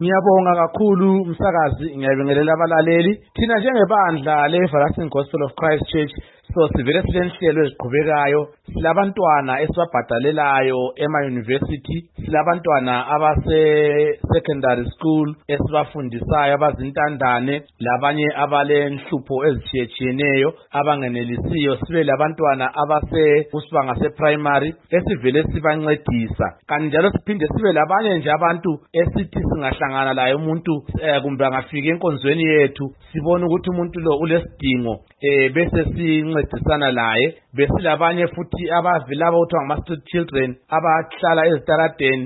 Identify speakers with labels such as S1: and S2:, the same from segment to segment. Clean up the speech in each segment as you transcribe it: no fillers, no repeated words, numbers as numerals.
S1: Ngiyabonga kakhulu umsakazi, ngiyabingelela abalaleli. Thina njengebandla leEverlasting Gospel of Christ Church so sivele silenhlelo eziqhubekayo, silabantwana esibabhadalelayo ema-university, silabantwana abase secondary school esibafundisayo abazintandane, labanye abalenhlupho ezitshiyetshiyeneyo abangenelisiyo, sibe labantwana abase kusibanga se-primary esivele sibancedisa. Kanti njalo siphinde sibe labanye nje abantu esithi singahlangana laye umuntu kumbe angafika enkonzweni yethu sibona ukuthi umuntu lo ulesidingo bese sincedisana laye. Besilabanye futhi abavilaba ukuthi ngama-street children abahlala ezitaradeni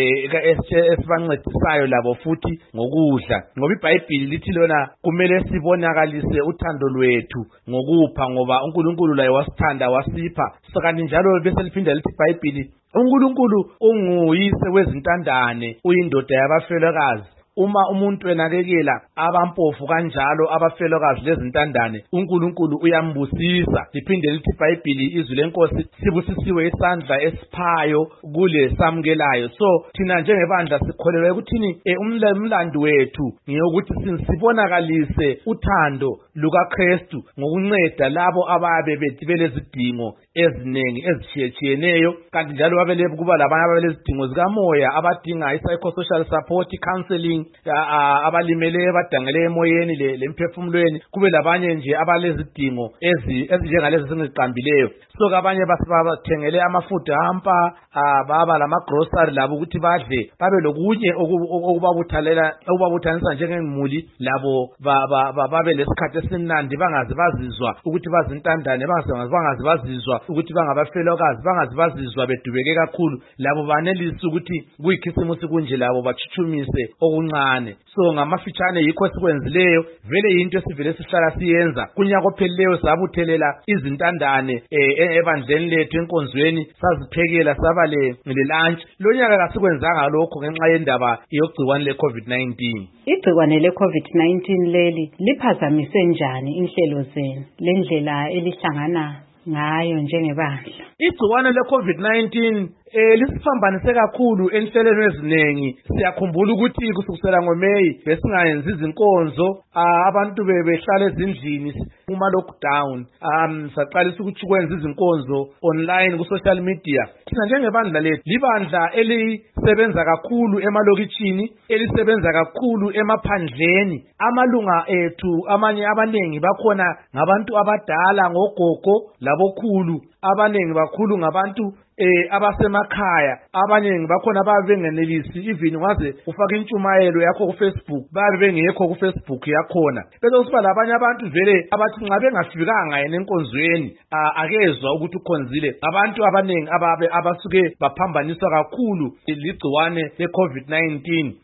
S1: esibancedisayo labo futhi ngokudla, ngoba iBhayibhili lithi lona kumele sibonakalise uthando lwethu ngokupha, ngoba uNkulunkulu laye wasithanda wasipha. So kanti njalo bese liphinda lithi iBhayibhili uNkulunkulu unguyise wezintandane, uyindoda yabafelokazi. Uma umuntu enakekela abampofu kanjalo abafelokazi lezintandane, uNkulunkulu uyambusisa. Liphinde lithi iBhayibhili izwi lenkosi sibusisiwe isandla esiphayo kule samukelayo. So thina njengebandla sikholelwa ukuthini umlando wethu ngiyokuthi sibonakalise uthando lukaKristu ngokunceda labo ababe belezidingo eziningi ezitshiyetshiyeneyo, kanti njalo babele kuba labanye abelezidingo zikamoya abadinga i-psychosocial support, counseling, abalimele badangele emoyeni lemphefumulweni, kube labanye nje abalezidingo ezinjengalezi singiqambileyo. So abanye bathengele amafutha hampa, baba lama-grocery labo ukuthi badle, babe lokunye okubabuthanisa njengemuli, labo babe lesikhathi esimnandi, bangaze bazizwa ukuthi bazintandane, bangaze bazizwa ukuthi bangabafelokazi, bangaze bazizwa bedubeke kakhulu. Labo banelisi ukuthi kuyikhisimusi kunje labo bachuchumise okuncane. So ngamafitshane yikho esikwenzileyo, vele yinto esivele sihlala siyenza. Kunyaka ophelileyo sabuthelela izintandane ebandleni lethu enkonzweni, saziphekela saba le-lunch. Lo nyaka kasikwenzanga lokho ngenxa yendaba yogciwane le-COVID-19.
S2: Igciwane le-COVID-19 leli liphazamise njani inhlelo zenu, lendlela elihlangana ngayo njengebandla?
S1: Igciwane le-COVID-19 lisiphambanise kakhulu enhlelweni eziningi. Siyakhumbula ukuthi kusukela ngoMeyi besingayenzi izinkonzo, abantu behlala ezindlini kuma lockdown. Saqalisa ukuthi kwenza izinkonzo online ku social media. Thina njengebandla lethu libandla elisebenza kakhulu emalokitshini, elisebenza kakhulu emaphandleni. Amalunga ethu amanye abanengi bakhona ngabantu abadala, ngogogo labokhulu. Abanengi bakhulu ngabantu abasemakhaya, abanengi bakhona babe bengenelisi even waze ufaka intshumayelo yakho ku Facebook, babe bengekho ku Facebook yakhona. Bese kusiba labanye abantu vele abathi nxa bengafikanga yena enkonzweni akezwa ukuthi ukhonzile. Abantu abanengi abasuke baphambaniswa kakhulu ligciwane le-COVID-19.